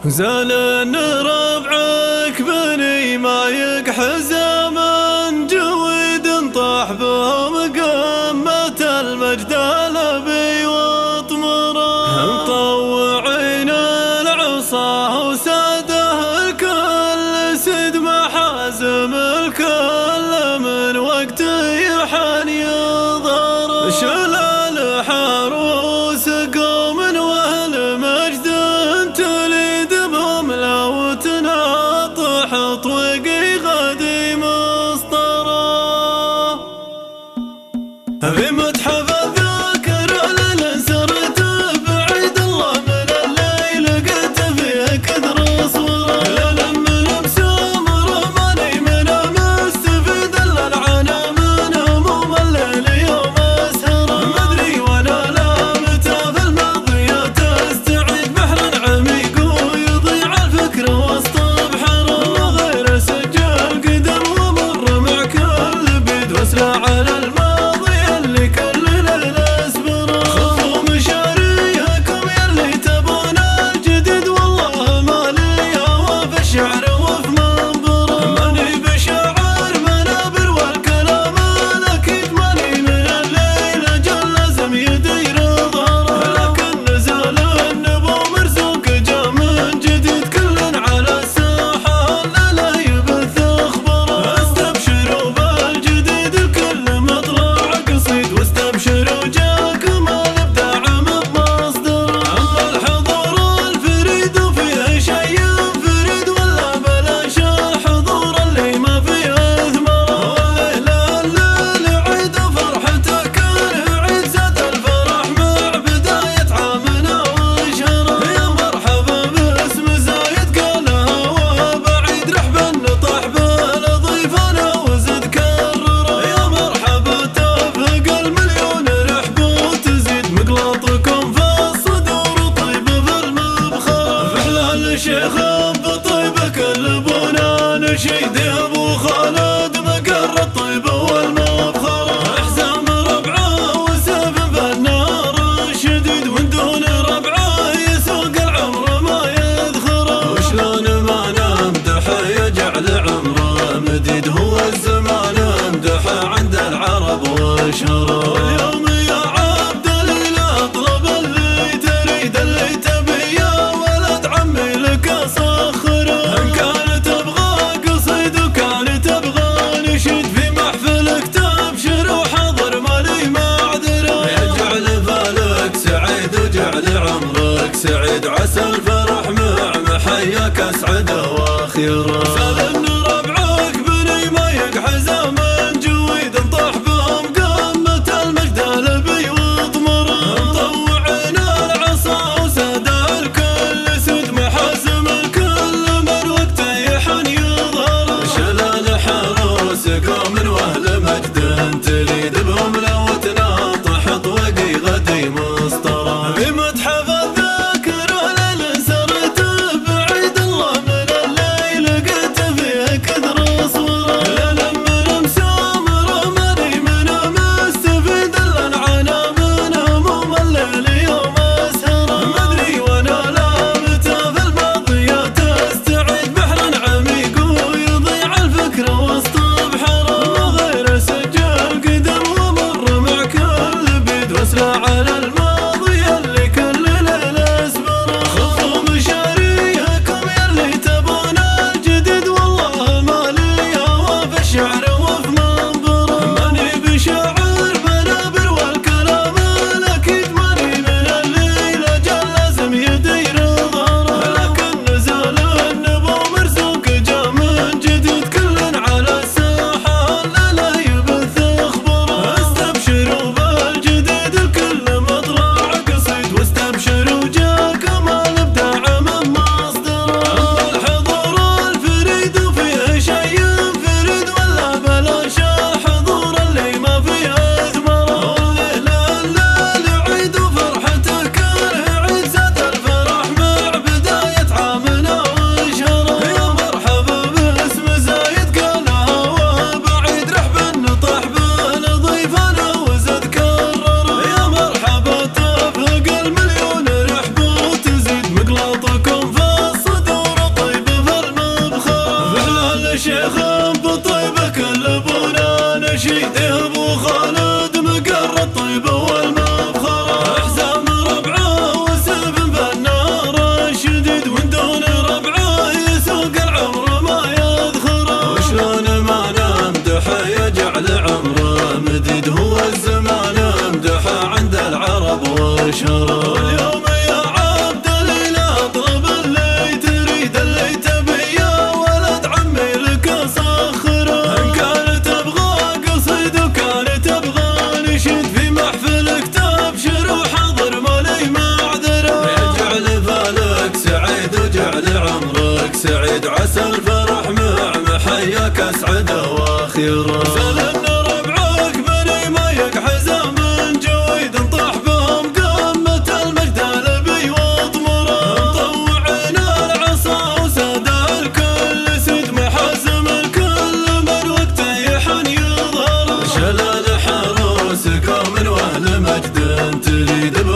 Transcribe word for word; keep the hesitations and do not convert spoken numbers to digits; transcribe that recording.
زال ربعك بني ما يقحز من جويد طاح بهم قمة المجد الأبي واطمره، مطوعين العصا وساده الكل سد محازم الكل من وقت يحن يظهر، شلال حروس قوم واهل مجد تليد بهم لو تناطح طوقي غدي مسطره، في متحف الذاكر للانسرت بعيد الله من الليل قد فيه كثر صوره، للم لمسام رماني من مستفيد للعنا من هموم الليل يوم اسهره، مدري وانا لا متى في الماضي تستعيد بحر عميق ويضيع الفكر وسط بحره، وغير سجل قدم ومر مع كل بيد واسلع على الماضي اللي كل ليله اسبره، خذوا مشاريعكم يلي تبون الجديد والله ما لي هوى في الشعر وفي منبره، ماني بشاعر منابر والكلام الاكيد ماني من الليل جل لازم يدير ظهره، لكن نزال النبو مرزوق جا من جديد كل على الساحه لا يبث اخباره، استبشروا بالجديد الكل مطلع قصيد واستبشروا جاكم الابداع بمصدره، اما الحضور الفريد وفيه شيء فريد ولا بلاش الحضور اللي ما فيه اثمره، والليل الليل عيد فرحته كان عيد زاد الفرح مع بدايه عامنا وشهره، يا مرحبا باسم زايد قالها وبعيد رحبا نطح بالضيفان وزد كرره، يا مرحبا تفق المليون رحب وتزيد مقلاطكم في الصدور طيب في المبخره، فحلال الشيخ بطيب كلبونا نشيد يا ابو خالد مقر الطيب والمبخره، احزام ربعه وسيف بالنار الشديد ومن دون ربعه يسوق العمر ما يذخره، وشلون ما نمدح يجعل عمره مديد هو الزمان امدحه عند العرب وشره، واليوم يا عبد الاله اطلب اللي تريد اللي تبي يا ولد عمي لك اسخره، ان كان تبغى قصيد وكان تبغى نشيد في محفلك تبشر وحضر مالي معذره، يجعل بالك سعيد وجعل عمرك سعيد عسى الفرح مع محياك اسعد واخيره، سالم ربعك بني ما يقحز من جويد طاح بهم قمة المجد الابي واطمره، مطوعين العصا وساد الكل سد محازم الكل من وقت يحن يظهر، شلال حروس قوم واهل مجد تليد بهم لو تناطح طوقي غدي مسطره، في متحف الذاكر للانسرت بعيد الله من الليل قد فيه شرف. واليوم يا عبد الاله اطلب اللي تريد اللي تبي يا ولد عمي لك اسخره. ان كانت تبغى قصيد وكانت تبغى نشيد في محفلك تبشر وحضر مالي معذره. يجعل بالك سعيد وجعل عمرك سعيد عسى الفرح مع محياك اسعد اواخره. سلمنا ربعك بني مايك حزام من جويد انطح بهم قمة المجد الابي واضمره. مطوعنا العصا وساد الكل سد محزم الكل من وقته يحن يظهر. شلال حروسكم من واهل مجد تريد